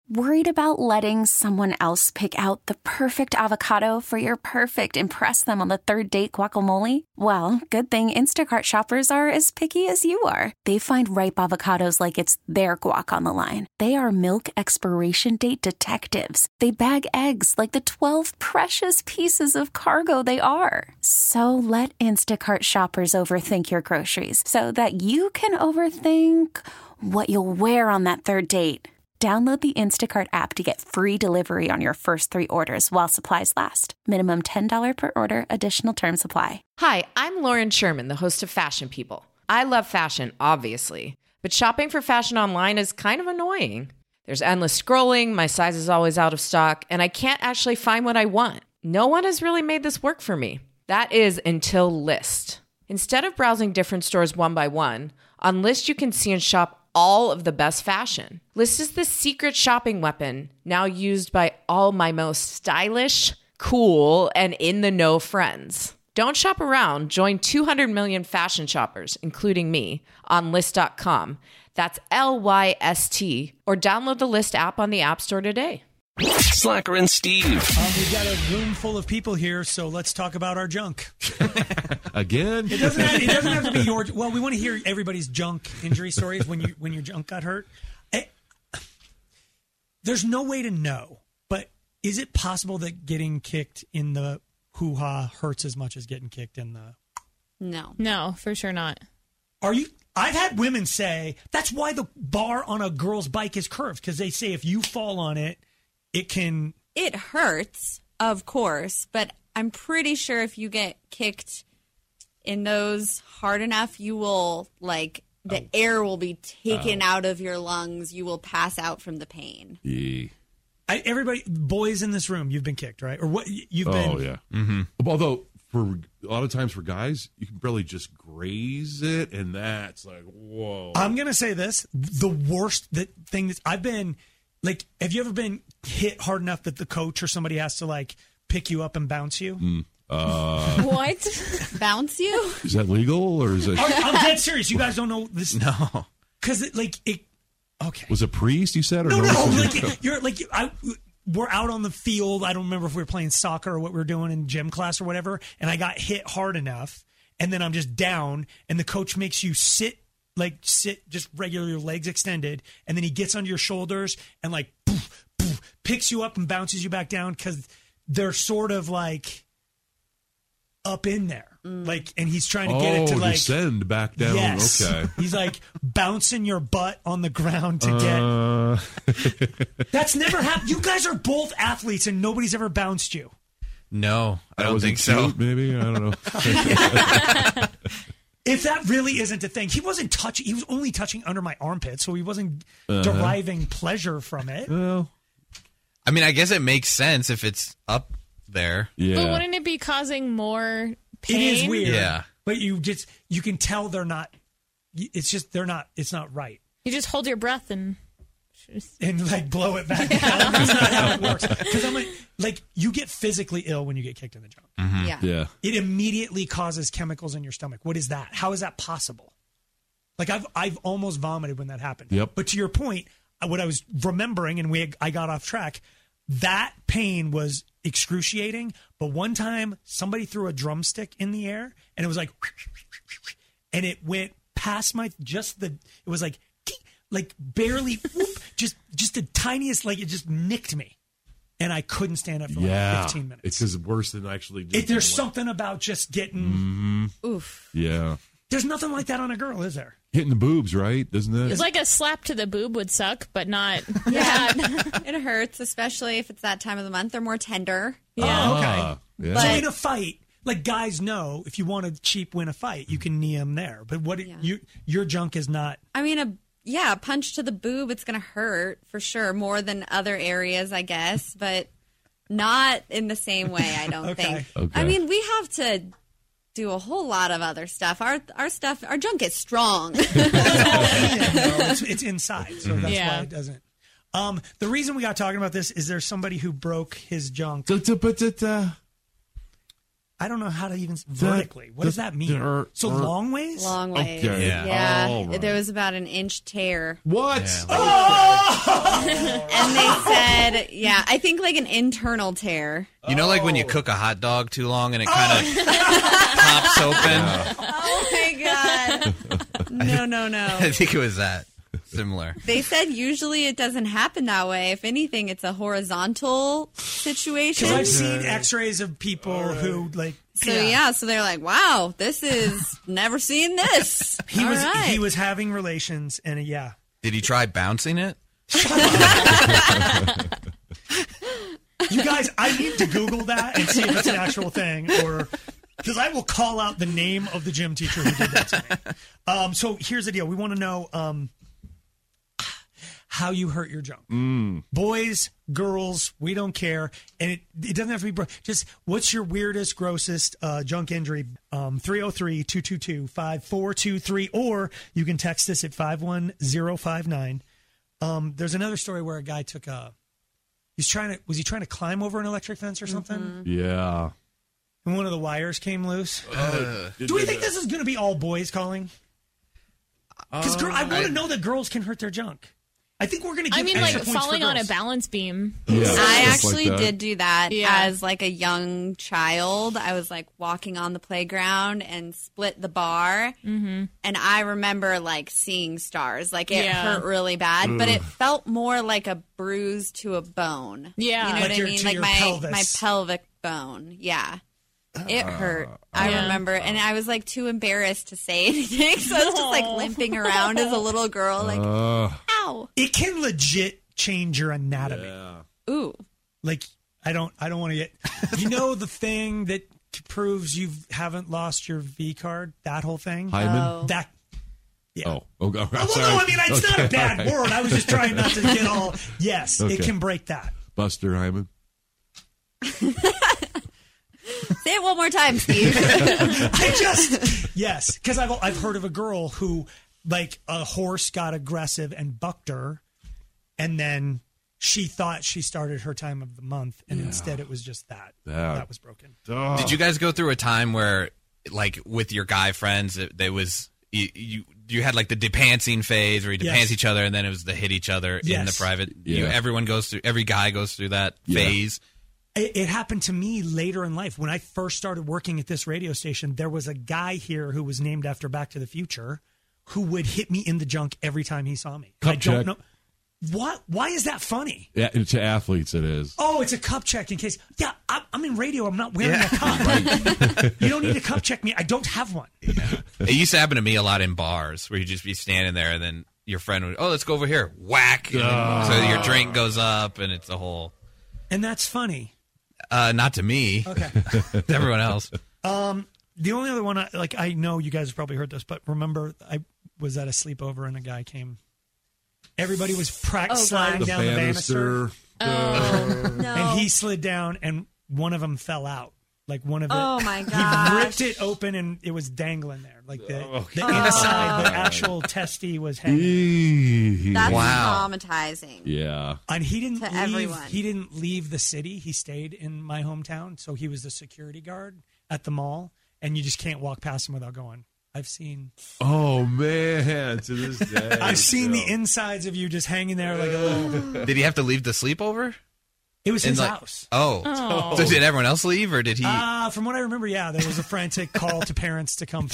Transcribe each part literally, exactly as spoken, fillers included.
Worried about letting someone else pick out the perfect avocado for your perfect impress them on the third date guacamole? Well, good thing Instacart shoppers are as picky as you are. They find ripe avocados like it's their guac on the line. They are milk expiration date detectives. They bag eggs like the twelve precious pieces of cargo they are. So let Instacart shoppers overthink your groceries so that you can overthink what you'll wear on that third date. Download the Instacart app to get free delivery on your first three orders while supplies last. Minimum ten dollars per order. Additional terms apply. Hi, I'm Lauren Sherman, the host of Fashion People. I love fashion, obviously, but shopping for fashion online is kind of annoying. There's endless scrolling, my size is always out of stock, and I can't actually find what I want. No one has really made this work for me. That is until Lyst. Instead of browsing different stores one by one, on Lyst you can see and shop all of the best fashion. Lyst is the secret shopping weapon now used by all my most stylish, cool, and in-the-know friends. Don't shop around. Join two hundred million fashion shoppers, including me, on Lyst dot com. That's L Y S T. Or download the Lyst app on the App Store today. Slacker and Steve. Um, we've got a room full of people here, so let's talk about our junk. Again? It doesn't have, it doesn't have to be your... Well, we want to hear everybody's junk injury stories when you when your junk got hurt. It, there's no way to know, but is it possible that getting kicked in the hoo-ha hurts as much as getting kicked in the... No. No, for sure not. Are you... I've had women say, that's why the bar on a girl's bike is curved, because they say if you fall on it, it can... It hurts, of course, but I'm pretty sure if you get kicked in those hard enough, you will, like, the oh. air will be taken oh. out of your lungs. You will pass out from the pain. Yeah. I, everybody, boys in this room, you've been kicked, right? Or what? You've oh, been... Oh, yeah. Mm-hmm. Although, for a lot of times for guys, you can barely just graze it, and that's like, whoa. I'm going to say this. The worst that thing that I've been... Like, have you ever been hit hard enough that the coach or somebody has to, like, pick you up and bounce you? Mm. Uh, what? Bounce you? Is that legal, or is it... I'm, I'm dead serious. You guys don't know this? No. Because, it, like, it... Okay. Was it priest, you said? Or no, no, no. like, you're, like, I... We're out on the field. I don't remember if we were playing soccer or what we were doing in gym class or whatever, and I got hit hard enough, and then I'm just down, and the coach makes you sit like sit just regular, your legs extended, and then he gets under your shoulders and like poof, poof, picks you up and bounces you back down because they're sort of like up in there. Mm. Like, and he's trying to get oh, it to like descend back down. Yes. Okay. He's like bouncing your butt on the ground to uh... get. That's never happened. You guys are both athletes and nobody's ever bounced you. No, I that don't think so. Cute, maybe I don't know. If that really isn't a thing, he wasn't touching. He was only touching under my armpit, so he wasn't uh-huh. deriving pleasure from it. Well, I mean, I guess it makes sense if it's up there. Yeah. But wouldn't it be causing more pain? It is weird. Yeah. But you just you can tell they're not. It's just they're not. It's not right. You just hold your breath and. And like blow it back down. That's not how it works. Because I'm like, like you get physically ill when you get kicked in the junk. Mm-hmm. Yeah. Yeah. It immediately causes chemicals in your stomach. What is that? How is that possible? Like I've I've almost vomited when that happened. Yep. But to your point, what I was remembering, and we I got off track. That pain was excruciating. But one time, somebody threw a drumstick in the air, and it was like, and it went past my just the. It was like. Like barely, whoop, just just the tiniest, like it just nicked me, and I couldn't stand up for yeah. like fifteen minutes. It's just worse than actually. Just it, there's like, something about just getting. Mm-hmm. Oof. Yeah. There's nothing like that on a girl, is there? Hitting the boobs, right? Doesn't it? It's like a slap to the boob would suck, but not. Yeah, it hurts, especially if it's that time of the month. They're more tender. Yeah. Oh, okay. Ah, yeah. So in a fight, like guys know, if you want to cheap win a fight, you can knee them there. But what yeah. you your junk is not. I mean a. Yeah, a punch to the boob, it's going to hurt for sure, more than other areas, I guess, but not in the same way, I don't okay. think. Okay. I mean, we have to do a whole lot of other stuff. Our our stuff, our junk is strong. no, it's, it's inside, so that's yeah. why it doesn't. Um, the reason we got talking about this is there's somebody who broke his junk. I don't know how to even vertically. What does that mean? There So are- long ways? Long ways. Okay. Yeah. Yeah. All right. There was about an inch tear. What? Yeah. And they said, yeah, I think like an internal tear. You know, like when you cook a hot dog too long and it kind of pops open? Oh my God. No, no, I no. think it was that. Similar. They said usually it doesn't happen that way. If anything, it's a horizontal situation. Because I've seen X-rays of people who like. So yeah. so they're like, "Wow, this is never seen this." He All was right. he was having relations, and uh, yeah. Did he try bouncing it? You guys, I need to Google that and see if it's an actual thing, or because I will call out the name of the gym teacher who did that to me. Um, so here's the deal: we want to know um, how you hurt your junk. Mm. Boys, girls, we don't care, and it it doesn't have to be bro- just what's your weirdest, grossest uh, junk injury? Um, three oh three, two two two, five four two three, or you can text us at five one zero five nine. Um, there's another story where a guy took a. He's trying to. Was he trying to climb over an electric fence or something? Mm-hmm. Yeah. And one of the wires came loose. Uh, Do we think this is going to be all boys calling? Because I want to know that girls can hurt their junk. I think we're going to. I give mean, extra like points for falling on a girls. balance beam. Yeah, I stuff like actually that. did do that Yeah. as like a young child. I was like walking on the playground and split the bar, mm-hmm. and I remember like seeing stars. Like it Yeah. hurt really bad, but it felt more like a bruise to a bone. Yeah. you know Like what your- I mean, to like your my pelvis. my pelvic bone. Yeah. It hurt. I Yeah. remember, and I was like too embarrassed to say anything, so I was just like limping around as a little girl, like, Uh, "Ow, It can legit change your anatomy. yeah. ooh." Like I don't. I don't want to get. You know the thing that proves you haven't lost your V card. That whole thing. Hyman? Oh. That. Yeah. Oh, oh, God. Well, Sorry. no, I mean it's not a Okay, bad all right. word. I was just trying not to get all. Yes, Okay. it can break that. Buster Hyman. Say it one more time, Steve. I just yes, because I've I've heard of a girl who like a horse got aggressive and bucked her, and then she thought she started her time of the month, and instead it was just that That- that was broken. Oh. Did you guys go through a time where, like, with your guy friends, it, there was you, you you had like the depantsing phase where you Yes. depants each other, and then it was the hit each other in the Yes. private. You, Yeah. everyone goes through. Every guy goes through that Yeah. phase. It, it happened to me later in life when I first started working at this radio station. There was a guy here who was named after Back to the Future, who would hit me in the junk every time he saw me. Cup I don't check. know what. Why is that funny? Yeah, to athletes, it is. Oh, it's a cup check in case. Yeah, I'm, I'm in radio. I'm not wearing Yeah. a cup. You don't need to cup check me. I don't have one. It used to happen to me a lot in bars where you'd just be standing there, and then your friend would, oh, let's go over here, whack, and then- so your drink goes up, and it's a whole. And that's funny. Uh, not to me. Okay. To everyone else. The only other one, I, like I know you guys have probably heard this, but remember I was at a sleepover and a guy came. Everybody was pra- Oh, sliding God. The down the banister, banister. No. and he slid down, and one of them fell out. Like one of it, Oh, my he gosh. ripped it open, and it was dangling there. Like the, Oh, the inside, the actual testy was hanging. Eee. That's Wow. traumatizing. Yeah. And he didn't To leave. everyone. He didn't leave the city. He stayed in my hometown, so he was the security guard at the mall. And you just can't walk past him without going. I've seen. Oh, man. To this day. I've seen the still. insides of you just hanging there like a little. Did he have to leave the sleepover? It was In, his like- house. Oh. So did everyone else leave, or did he? Uh, from what I remember, yeah, there was a frantic call to parents to come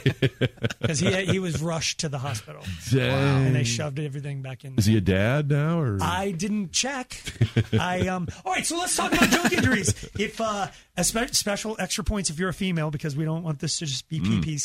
because he he was rushed to the hospital Dang. and they shoved everything back in. Is he a dad now? Or? I didn't check. I um. All right, so let's talk about junk injuries. If uh, a spe- special extra points if you're a female because we don't want this to just be Mm. P Ps.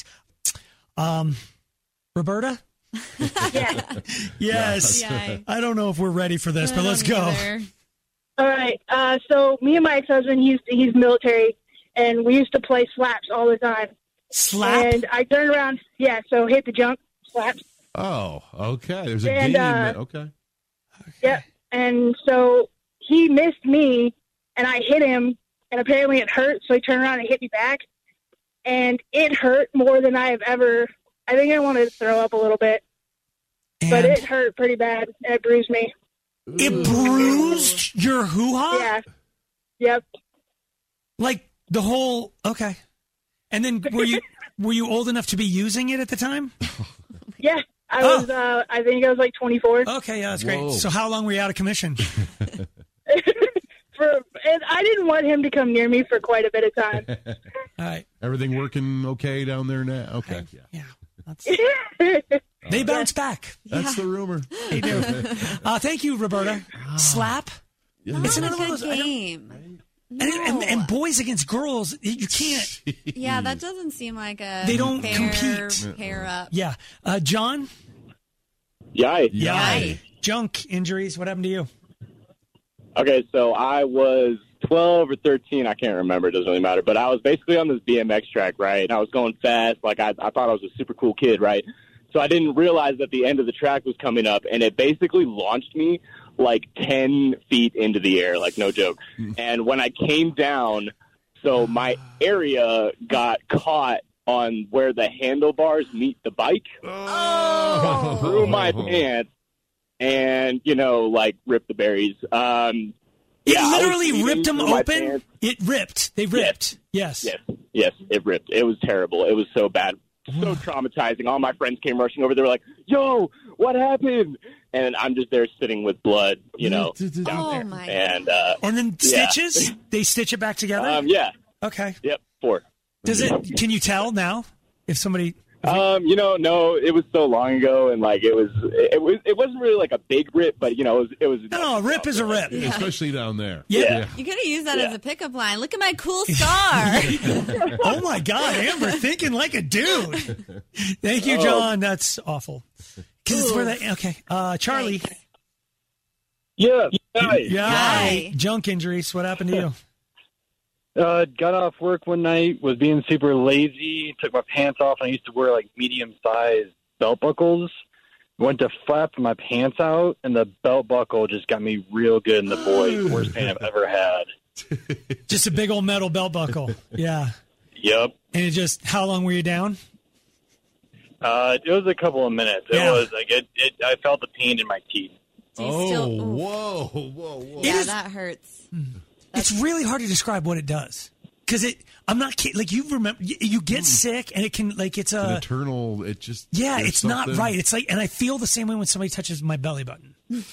Um, Roberta. Yeah. Yes. Yeah. I don't know if we're ready for this, but let's go. Either. All right. Uh, so me and my ex-husband, he's he's military, and we used to play slaps all the time. Slap. And I turned around, yeah. So hit the junk, slaps. Oh, okay. There's a And, game. uh, that- okay. Yep. And so he missed me, and I hit him, and apparently it hurt. So he turned around and hit me back, and it hurt more than I have ever. I think I wanted to throw up a little bit, but And it hurt pretty bad, and it bruised me. it bruised your hoo-ha? Yeah. Yep. Like The whole okay. And then were you were you old enough to be using it at the time? Yeah, I Oh. was. Uh, I think I was like twenty-four. Okay, yeah, that's great. Whoa. So how long were you out of commission? For and I didn't want him to come near me for quite a bit of time. All right. Everything working okay down there now? Okay. Yeah. Yeah. That's, they bounce back. That's the rumor. They do. Uh, thank you, Roberta. Slap. Yeah. It's Not another a one of good those. I don't- game. And, and, and boys against girls, you can't. Yeah, that doesn't seem like a They don't fair compete. pair up. Yeah. Uh, John? Yay. Yay. Junk injuries. What happened to you? Okay, so I was twelve or thirteen. I can't remember. It doesn't really matter. But I was basically on this B M X track, right? And I was going fast. Like, I, I thought I was a super cool kid, right? So I didn't realize that the end of the track was coming up, and it basically launched me like ten feet into the air, like no joke. And when I came down, so my area got caught on where the handlebars meet the bike. Oh. Through my pants and, you know, like, ripped the berries. Um, It yeah, I was literally bleeding ripped them through my open? pants. It ripped. They ripped. Yes. Yes, yes, it ripped. It was terrible. It was so bad. So traumatizing. All my friends came rushing over. They were like, yo, what happened? And I'm just there sitting with blood, you know, down Oh there. my And, uh, And then yeah. stitches? They stitch it back together? um, yeah, Okay. yep, four. Does it? Can you tell now if somebody? Um, you know, no, it was so long ago, and like it was, it was, it wasn't really like a big rip, but you know, it was, it was. No, no, a rip is a rip. Especially down there. Yeah. You could have used that Yeah. as a pickup line. Look at my cool scar. Oh my God, Amber, thinking like a dude. Thank you, Oh. John. That's awful. Because it's where that. Okay, uh, Charlie. Yeah, Yeah. Hi. Junk injuries. What happened to you? Uh, got off work one night, was being super lazy, took my pants off, and I used to wear like medium-sized belt buckles. Went to flap my pants out, and the belt buckle just got me real good in the void. Worst pain I've ever had. Just a big old metal belt buckle. Yeah. Yep. And it just. How long were you down? Uh, it was a couple of minutes. It Yeah. was like it, it. I felt the pain in my teeth. Do you Oh, still- oof. whoa, whoa, whoa. Yeah, is- that hurts. It's really hard to describe what it does. Because it. I'm not kidding. Like you remember, you, you get sick, and it can like it's An a. eternal, it just. Yeah, there's it's not something- right. It's like, and I feel the same way when somebody touches my belly button.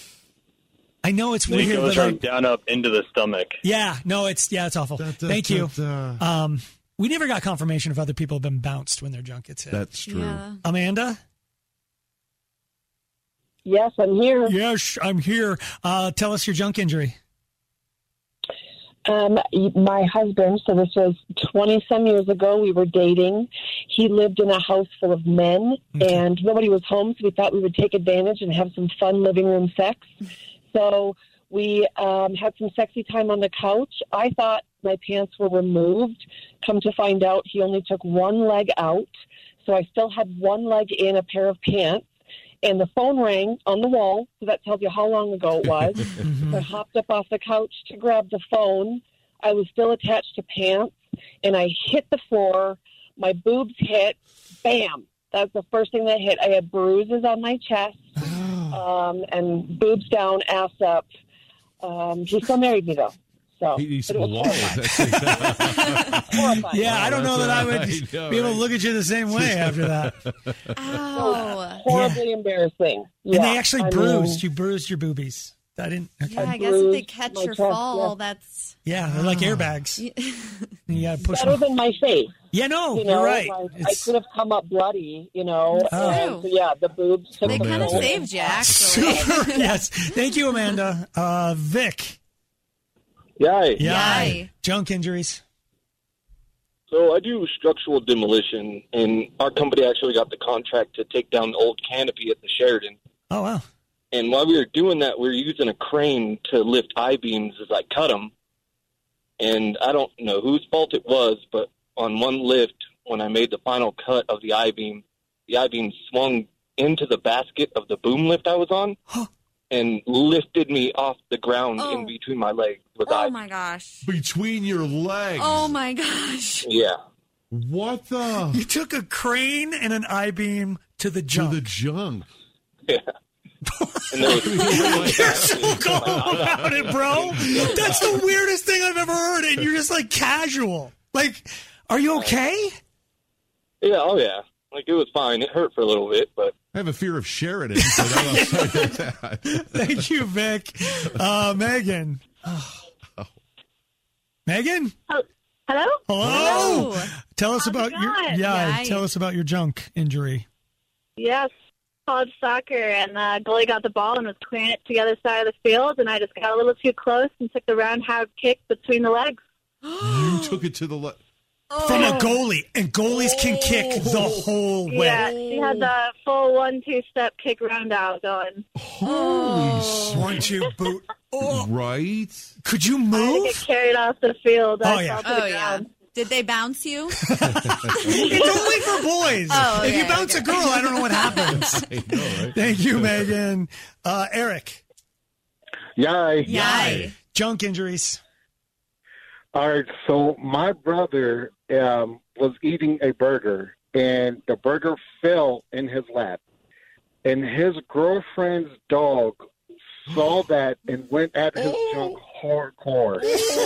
I know it's Then it weird, goes but right like, down up into the stomach. yeah, no, it's yeah, it's awful. Da, da, Thank da, you. da. Um, we never got confirmation if other people have been bounced when their junk gets hit. That's true. Yeah. Amanda? Yes, I'm here. Yes, I'm here. Uh, tell us your junk injury. Um, my husband, so this was twenty some years ago, we were dating. He lived in a house full of men, Okay. and nobody was home, so we thought we would take advantage and have some fun living room sex. So we um, had some sexy time on the couch. I thought my pants were removed. Come to find out, he only took one leg out, so I still had one leg in a pair of pants. And the phone rang on the wall, so that tells you how long ago it was. So I hopped up off the couch to grab the phone. I was still attached to pants, and I hit the floor. My boobs hit. Bam! That was the first thing that hit. I had bruises on my chest, um, and boobs down, ass up. Um, he still married me, though. So He needs but some it was walls. horrifying. Horrifying. Yeah, I don't know that I would I know, be able to right? look at you the same way after that. Ow. Horribly embarrassing. Yeah, and they actually I bruised. mean, you bruised your boobies. I didn't. Okay. Yeah, Yeah, I guess if they bruised catch my your chest, fall, that's. they're like airbags. You got to push better them. than my face. Yeah, no, You know, you're right. like, I It's could have come up bloody, you know. Oh. And so, yeah, the boobs. took They the kind of toll. saved you, actually. super. Yes. Thank you, Amanda. Uh, Vic. Yay. Yay. Junk injuries. So I do structural demolition, and our company actually got the contract to take down the old canopy at the Sheridan. Oh, wow. And while we were doing that, we were using a crane to lift I-beams as I cut them. And I don't know whose fault it was, but on one lift, when I made the final cut of the I-beam, the I-beam swung into the basket of the boom lift I was on Huh. and lifted me off the ground Oh. in between my legs with Oh, I-beam. my gosh. Between your legs. Oh, my gosh. Yeah. What the? You took a crane and an I-beam to the To junk. the junk. Yeah. And there was You're so calm about it, bro. That's the weirdest thing I've ever heard, and you're just like casual. Like, are you okay? Yeah, oh yeah. Like, it was fine. It hurt for a little bit, but... I have a fear of Sheridan. So that Thank you, Vic. Uh, Megan. Oh. Megan? Oh, hello? Hello. Hello. Tell us How's about it your going? yeah, Yay. tell us about your junk injury. Yes, college soccer, and the goalie got the ball and was clearing it to the other side of the field, and I just got a little too close and took the roundhouse kick between the legs. You took it to the left. From a goalie, and goalies can kick the whole way. Yeah, she had the full one-two step kick roundout going. Holy one two boot. Oh. Right? Could you I had to move? get carried off the field. I Oh, yeah. fell to the Oh, yeah. ground. Did they bounce you? It's only for boys. Oh, if you okay, bounce okay. a girl, I don't know what happens. I know, right? Thank you, Megan. Uh, Eric. Yay. Yay. Junk injuries. All right, so my brother um, was eating a burger, and the burger fell in his lap. And his girlfriend's dog saw that and went at his junk hardcore.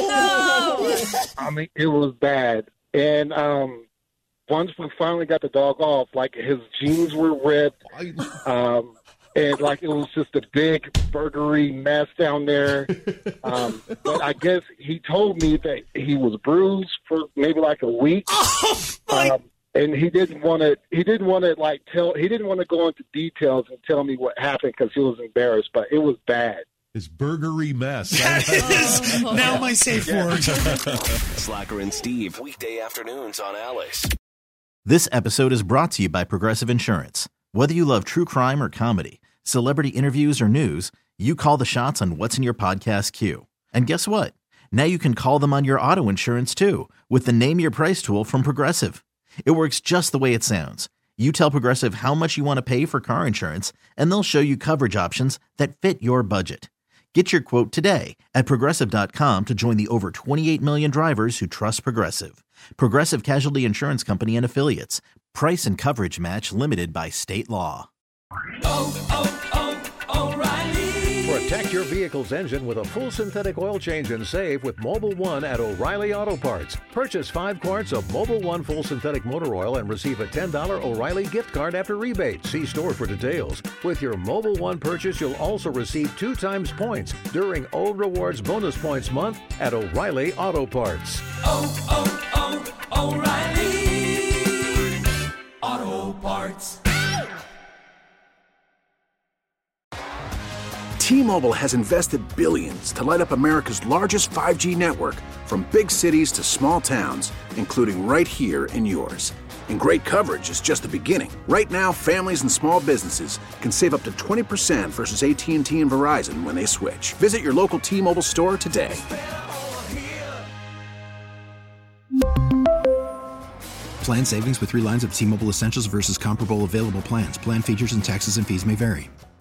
I mean, it was bad. And um, once we finally got the dog off, like, his jeans were ripped. Um, and, like, it was just a big burgery mess down there. Um, but I guess he told me that he was bruised for maybe like a week. Oh, my. Um, and he didn't want to, he didn't want to, like, tell, he didn't want to go into details and tell me what happened because he was embarrassed, but it was bad. His burgery mess. That is now my safe word. Slacker and Steve, weekday afternoons on Alice. This episode is brought to you by Progressive Insurance. Whether you love true crime or comedy, celebrity interviews or news, you call the shots on what's in your podcast queue. And guess what? Now you can call them on your auto insurance too with the Name Your Price tool from Progressive. It works just the way it sounds. You tell Progressive how much you want to pay for car insurance, and they'll show you coverage options that fit your budget. Get your quote today at Progressive dot com to join the over twenty-eight million drivers who trust Progressive. Progressive Casualty Insurance Company and Affiliates. Price and coverage match limited by state law. Oh, oh, oh, O'Reilly. Protect your vehicle's engine with a full synthetic oil change and save with Mobile One at O'Reilly Auto Parts. Purchase five quarts of Mobile One full synthetic motor oil and receive a ten dollars O'Reilly gift card after rebate. See store for details. With your Mobile One purchase, you'll also receive two times points during O Rewards Bonus Points Month at O'Reilly Auto Parts. Oh, oh, oh, O'Reilly Auto Parts. T-Mobile has invested billions to light up America's largest five G network, from big cities to small towns, including right here in yours. And great coverage is just the beginning. Right now, families and small businesses can save up to twenty percent versus A T and T and Verizon when they switch. Visit your local T-Mobile store today. Plan savings with three lines of T-Mobile Essentials versus comparable available plans. Plan features and taxes and fees may vary.